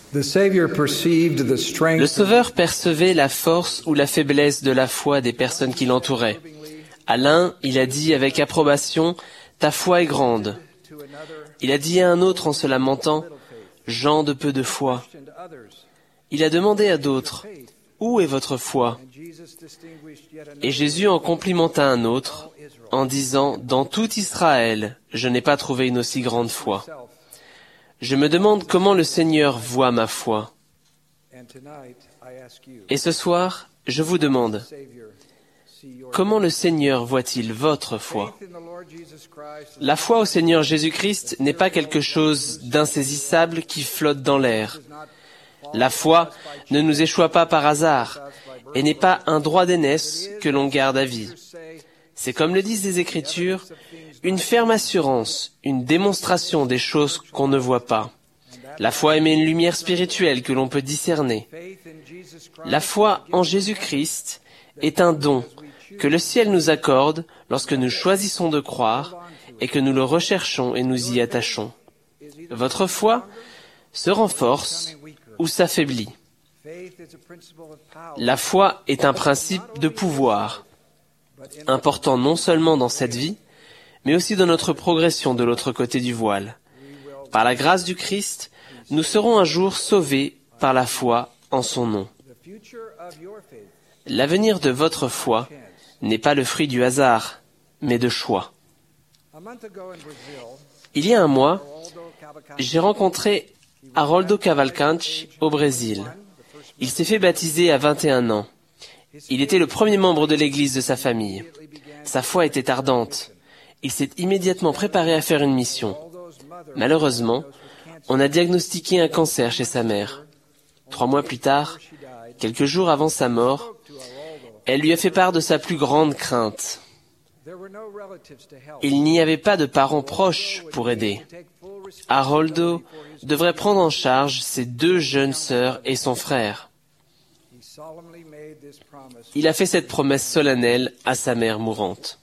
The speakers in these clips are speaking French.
The Savior perceived the strength Le Sauveur percevait la force ou la faiblesse de la foi des personnes qui l'entouraient. À l'un, il a dit avec approbation, « Ta foi est grande ». Il a dit à un autre en se lamentant, « Gens de peu de foi ». Il a demandé à d'autres, « Où est votre foi ?» Et Jésus en complimenta un autre, en disant, « Dans tout Israël, je n'ai pas trouvé une aussi grande foi. » Je me demande comment le Seigneur voit ma foi. Et ce soir, je vous demande, comment le Seigneur voit-il votre foi? La foi au Seigneur Jésus-Christ n'est pas quelque chose d'insaisissable qui flotte dans l'air. La foi ne nous échoit pas par hasard et n'est pas un droit d'aînesse que l'on garde à vie. C'est comme le disent les Écritures, une ferme assurance, une démonstration des choses qu'on ne voit pas. La foi émet une lumière spirituelle que l'on peut discerner. La foi en Jésus-Christ est un don que le ciel nous accorde lorsque nous choisissons de croire et que nous le recherchons et nous y attachons. Votre foi se renforce ou s'affaiblit. La foi est un principe de pouvoir, important non seulement dans cette vie, mais aussi dans notre progression de l'autre côté du voile. Par la grâce du Christ, nous serons un jour sauvés par la foi en son nom. L'avenir de votre foi n'est pas le fruit du hasard, mais de choix. Il y a un mois, j'ai rencontré Haroldo Cavalcanti au Brésil. Il s'est fait baptiser à 21 ans. Il était le premier membre de l'église de sa famille. Sa foi était ardente. Il s'est immédiatement préparé à faire une mission. Malheureusement, on a diagnostiqué un cancer chez sa mère. 3 mois plus tard, quelques jours avant sa mort, elle lui a fait part de sa plus grande crainte. Il n'y avait pas de parents proches pour aider. Haroldo devrait prendre en charge ses 2 jeunes sœurs et son frère. Il a fait cette promesse solennelle à sa mère mourante.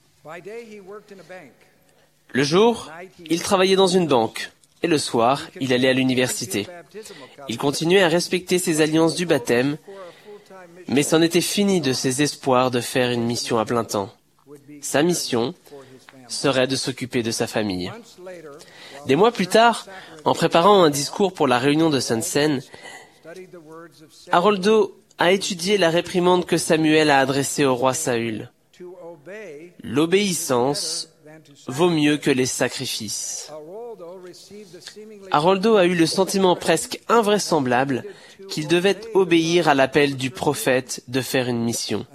Le jour, il travaillait dans une banque, et le soir, il allait à l'université. Il continuait à respecter ses alliances du baptême, mais c'en était fini de ses espoirs de faire une mission à plein temps. Sa mission serait de s'occuper de sa famille. Des mois plus tard, en préparant un discours pour la réunion de Sonsen, Haroldo a étudié la réprimande que Samuel a adressée au roi Saül. L'obéissance vaut mieux que les sacrifices. Haroldo a eu le sentiment presque invraisemblable qu'il devait obéir à l'appel du prophète de faire une mission.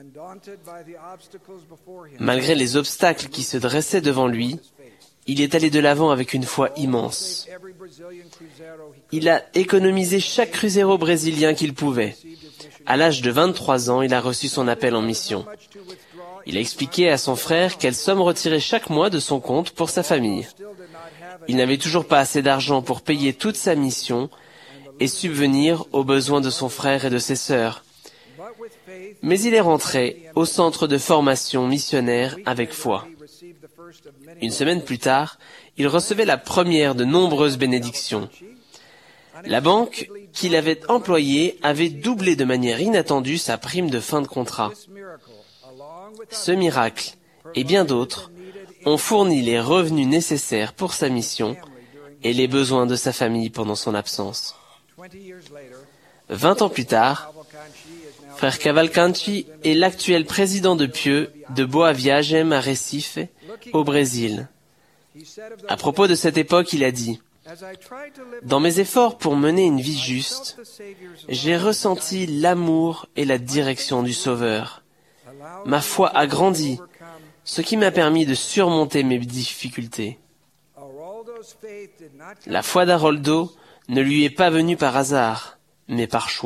Malgré les obstacles qui se dressaient devant lui, il est allé de l'avant avec une foi immense. Il a économisé chaque cruzeiro brésilien qu'il pouvait. À l'âge de 23 ans, il a reçu son appel en mission. Il a expliqué à son frère quelle somme retirer chaque mois de son compte pour sa famille. Il n'avait toujours pas assez d'argent pour payer toute sa mission et subvenir aux besoins de son frère et de ses sœurs. Mais il est rentré au centre de formation missionnaire avec foi. Une semaine plus tard, il recevait la première de nombreuses bénédictions. La banque qu'il avait employée avait doublé de manière inattendue sa prime de fin de contrat. Ce miracle, et bien d'autres, ont fourni les revenus nécessaires pour sa mission et les besoins de sa famille pendant son absence. 20 ans plus tard, frère Cavalcanti est l'actuel président de Pieux de Boa Viagem à Recife, au Brésil. À propos de cette époque, il a dit « Dans mes efforts pour mener une vie juste, j'ai ressenti l'amour et la direction du Sauveur. Ma foi a grandi, ce qui m'a permis de surmonter mes difficultés. La foi d'Haroldo ne lui est pas venue par hasard, mais par choix. »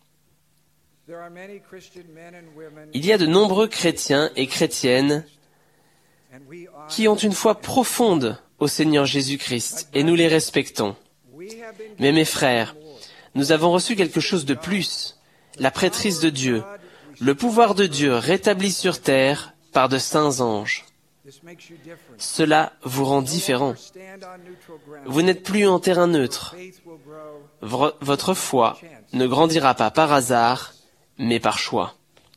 Il y a de nombreux chrétiens et chrétiennes qui ont une foi profonde au Seigneur Jésus-Christ, et nous les respectons. Mais mes frères, nous avons reçu quelque chose de plus, la prêtrise de Dieu, le pouvoir de Dieu rétabli sur terre par de saints anges. Cela vous rend différent. Vous n'êtes plus en terrain neutre. votre foi ne grandira pas par hasard, mais par choix.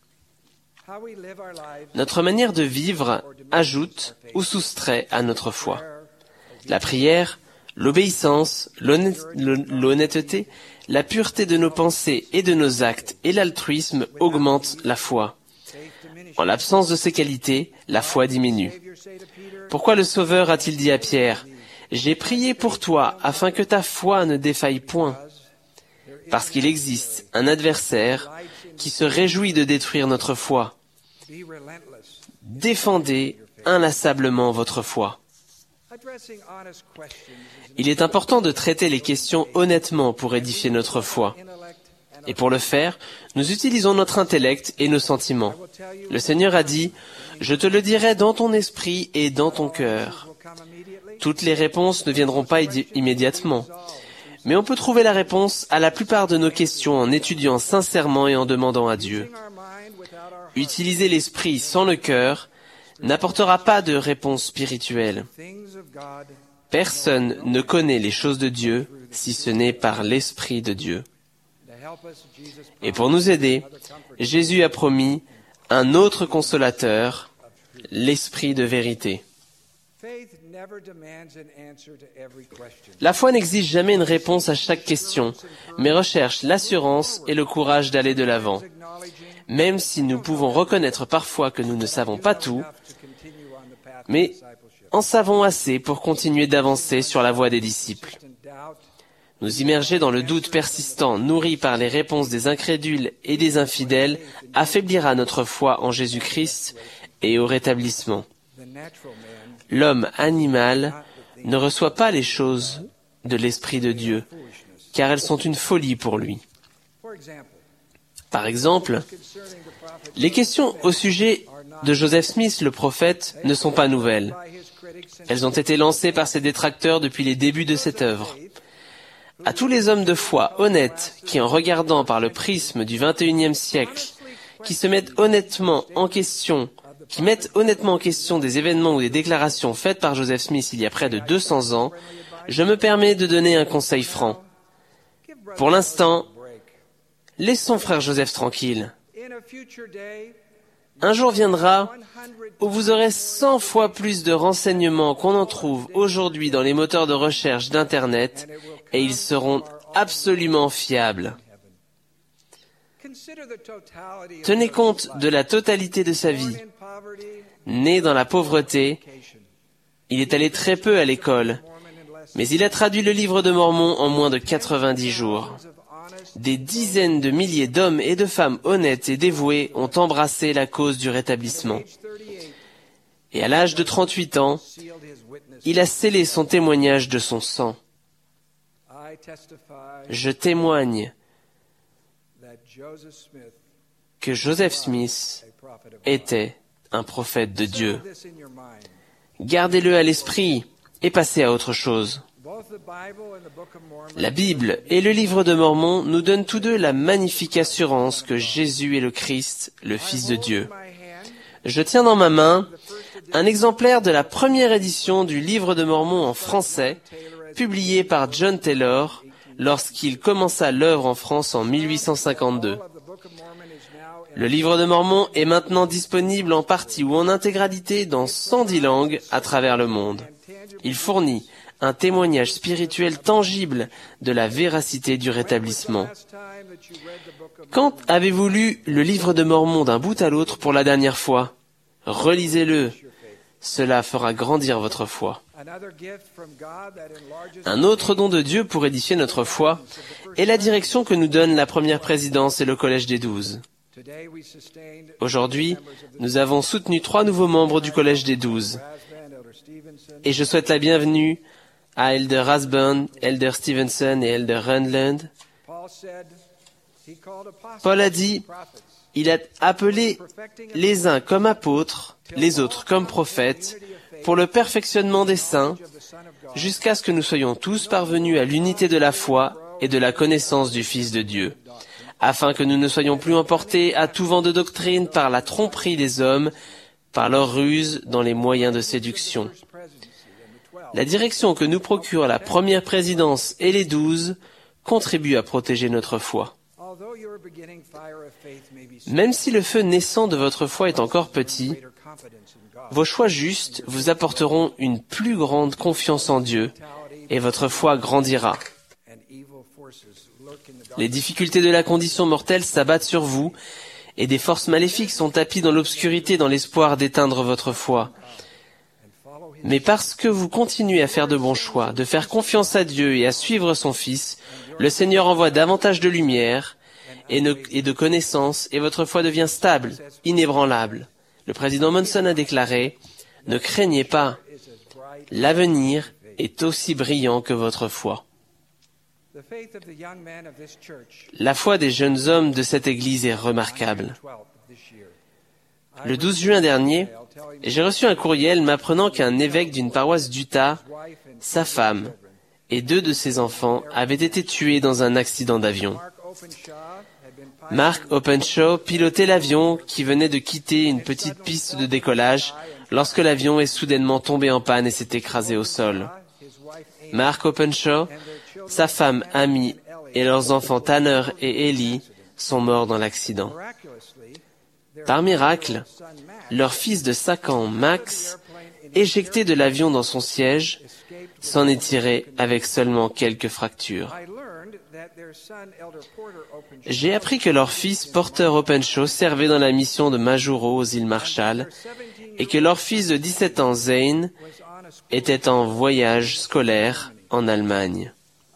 Notre manière de vivre ajoute ou soustrait à notre foi. La prière, l'obéissance, l'honnêteté, la pureté de nos pensées et de nos actes et l'altruisme augmentent la foi. En l'absence de ces qualités, la foi diminue. Pourquoi le Sauveur a-t-il dit à Pierre, « J'ai prié pour toi afin que ta foi ne défaille point » ? Parce qu'il existe un adversaire qui se réjouit de détruire notre foi. Défendez inlassablement votre foi. Il est important de traiter les questions honnêtement pour édifier notre foi. Et pour le faire, nous utilisons notre intellect et nos sentiments. Le Seigneur a dit, « Je te le dirai dans ton esprit et dans ton cœur ». Toutes les réponses ne viendront pas immédiatement. Mais on peut trouver la réponse à la plupart de nos questions en étudiant sincèrement et en demandant à Dieu. Utiliser l'esprit sans le cœur n'apportera pas de réponse spirituelle. Personne ne connaît les choses de Dieu si ce n'est par l'Esprit de Dieu. Et pour nous aider, Jésus a promis un autre consolateur, l'Esprit de vérité. La foi n'exige jamais une réponse à chaque question, mais recherche l'assurance et le courage d'aller de l'avant. Même si nous pouvons reconnaître parfois que nous ne savons pas tout, mais en savons assez pour continuer d'avancer sur la voie des disciples. Nous immerger dans le doute persistant, nourri par les réponses des incrédules et des infidèles, affaiblira notre foi en Jésus-Christ et au rétablissement. L'homme animal ne reçoit pas les choses de l'Esprit de Dieu, car elles sont une folie pour lui. Par exemple, les questions au sujet de Joseph Smith, le prophète, ne sont pas nouvelles. Elles ont été lancées par ses détracteurs depuis les débuts de cette œuvre. À tous les hommes de foi honnêtes qui, en regardant par le prisme du XXIe siècle, qui mettent honnêtement en question des événements ou des déclarations faites par Joseph Smith il y a près de 200 ans, je me permets de donner un conseil franc. Pour l'instant, laissons frère Joseph tranquille. Un jour viendra où vous aurez 100 fois plus de renseignements qu'on en trouve aujourd'hui dans les moteurs de recherche d'Internet et ils seront absolument fiables. Tenez compte de la totalité de sa vie. Né dans la pauvreté, il est allé très peu à l'école, mais il a traduit le livre de Mormon en moins de 90 jours. Des dizaines de milliers d'hommes et de femmes honnêtes et dévoués ont embrassé la cause du rétablissement. Et à l'âge de 38 ans, il a scellé son témoignage de son sang. Je témoigne que Joseph Smith était un prophète de Dieu. Gardez-le à l'esprit et passez à autre chose. La Bible et le livre de Mormon nous donnent tous deux la magnifique assurance que Jésus est le Christ, le Fils de Dieu. Je tiens dans ma main un exemplaire de la première édition du livre de Mormon en français, publié par John Taylor lorsqu'il commença l'œuvre en France en 1852. Le livre de Mormon est maintenant disponible en partie ou en intégralité dans 110 langues à travers le monde. Il fournit un témoignage spirituel tangible de la véracité du rétablissement. Quand avez-vous lu le livre de Mormon d'un bout à l'autre pour la dernière fois? Relisez-le. Cela fera grandir votre foi. Un autre don de Dieu pour édifier notre foi est la direction que nous donne la première présidence et le Collège des 12. Aujourd'hui, nous avons soutenu 3 nouveaux membres du Collège des 12. Et je souhaite la bienvenue à Elder Rasburn, Elder Stevenson et Elder Rundland. Paul a dit, il a appelé les uns comme apôtres, les autres comme prophètes, pour le perfectionnement des saints, jusqu'à ce que nous soyons tous parvenus à l'unité de la foi et de la connaissance du Fils de Dieu, afin que nous ne soyons plus emportés à tout vent de doctrine par la tromperie des hommes, par leur ruse dans les moyens de séduction. La direction que nous procure la première présidence et les 12 contribuent à protéger notre foi. Même si le feu naissant de votre foi est encore petit, vos choix justes vous apporteront une plus grande confiance en Dieu et votre foi grandira. Les difficultés de la condition mortelle s'abattent sur vous et des forces maléfiques sont tapies dans l'obscurité dans l'espoir d'éteindre votre foi. Mais parce que vous continuez à faire de bons choix, de faire confiance à Dieu et à suivre son Fils, le Seigneur envoie davantage de lumière et de connaissances et votre foi devient stable, inébranlable. Le président Monson a déclaré « Ne craignez pas, l'avenir est aussi brillant que votre foi ». La foi des jeunes hommes de cette Église est remarquable. Le 12 juin dernier, j'ai reçu un courriel m'apprenant qu'un évêque d'une paroisse d'Utah, sa femme et 2 de ses enfants avaient été tués dans un accident d'avion. Mark Openshaw pilotait l'avion qui venait de quitter une petite piste de décollage lorsque l'avion est soudainement tombé en panne et s'est écrasé au sol. Mark Openshaw, sa femme Amy et leurs enfants Tanner et Ellie sont morts dans l'accident. Par miracle, leur fils de 5 ans, Max, éjecté de l'avion dans son siège, s'en est tiré avec seulement quelques fractures. J'ai appris que leur fils, Porter Openshaw, servait dans la mission de Majuro aux îles Marshall et que leur fils de 17 ans, Zane, était en voyage scolaire en Allemagne.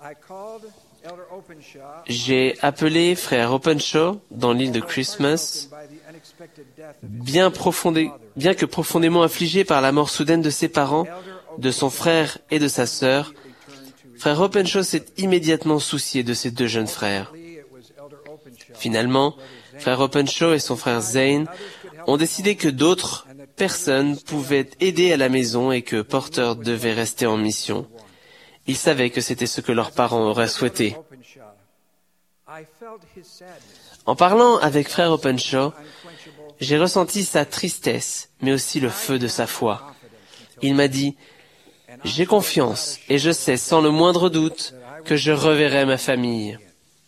J'ai appelé frère Openshaw dans l'île de Christmas, bien que profondément affligé par la mort soudaine de ses parents, de son frère et de sa sœur. Frère Openshaw s'est immédiatement soucié de ses 2 jeunes frères. Finalement, frère Openshaw et son frère Zane ont décidé que d'autres personnes pouvaient aider à la maison et que Porter devait rester en mission. Ils savaient que c'était ce que leurs parents auraient souhaité. En parlant avec frère Openshaw, j'ai ressenti sa tristesse, mais aussi le feu de sa foi. Il m'a dit « J'ai confiance et je sais sans le moindre doute que je reverrai ma famille. »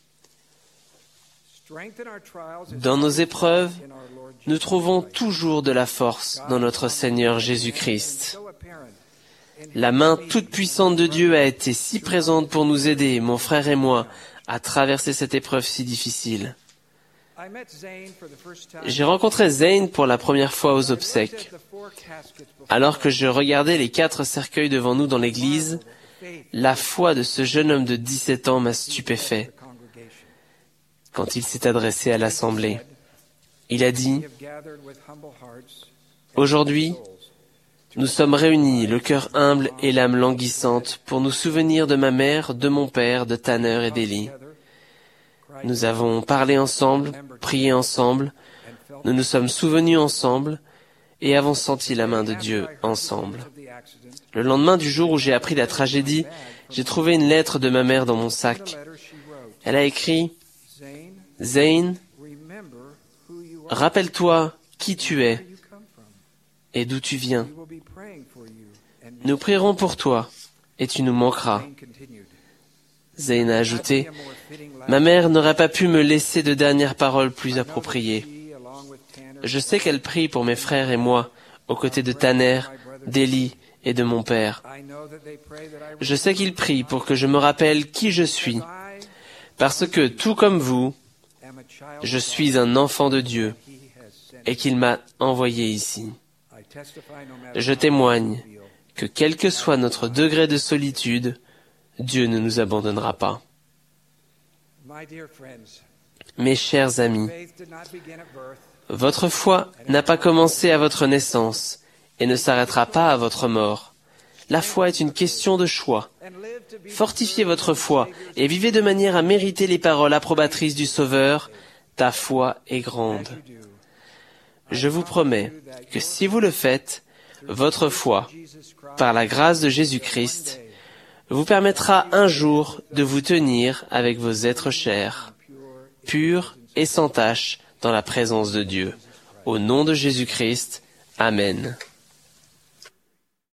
Dans nos épreuves, nous trouvons toujours de la force dans notre Seigneur Jésus-Christ. La main toute puissante de Dieu a été si présente pour nous aider, mon frère et moi, à traverser cette épreuve si difficile. J'ai rencontré Zane pour la première fois aux obsèques. Alors que je regardais les 4 cercueils devant nous dans l'église, la foi de ce jeune homme de 17 ans m'a stupéfait. Quand il s'est adressé à l'assemblée, il a dit « Aujourd'hui, nous sommes réunis, le cœur humble et l'âme languissante, pour nous souvenir de ma mère, de mon père, de Tanner et d'Ellie. Nous avons parlé ensemble, prié ensemble, nous nous sommes souvenus ensemble et avons senti la main de Dieu ensemble. Le lendemain du jour où j'ai appris la tragédie, j'ai trouvé une lettre de ma mère dans mon sac. Elle a écrit « Zane, rappelle-toi qui tu es et d'où tu viens. Nous prierons pour toi et tu nous manqueras. » Zane a ajouté « Ma mère n'aurait pas pu me laisser de dernières paroles plus appropriées. Je sais qu'elle prie pour mes frères et moi, aux côtés de Tanner, d'Ellie et de mon père. Je sais qu'il prie pour que je me rappelle qui je suis, parce que, tout comme vous, je suis un enfant de Dieu et qu'il m'a envoyé ici. Je témoigne que quel que soit notre degré de solitude, Dieu ne nous abandonnera pas. Mes chers amis, votre foi n'a pas commencé à votre naissance et ne s'arrêtera pas à votre mort. La foi est une question de choix. Fortifiez votre foi et vivez de manière à mériter les paroles approbatrices du Sauveur. Ta foi est grande. Je vous promets que si vous le faites, votre foi, par la grâce de Jésus-Christ, vous permettra un jour de vous tenir avec vos êtres chers, purs et sans tache, dans la présence de Dieu. Au nom de Jésus-Christ, Amen.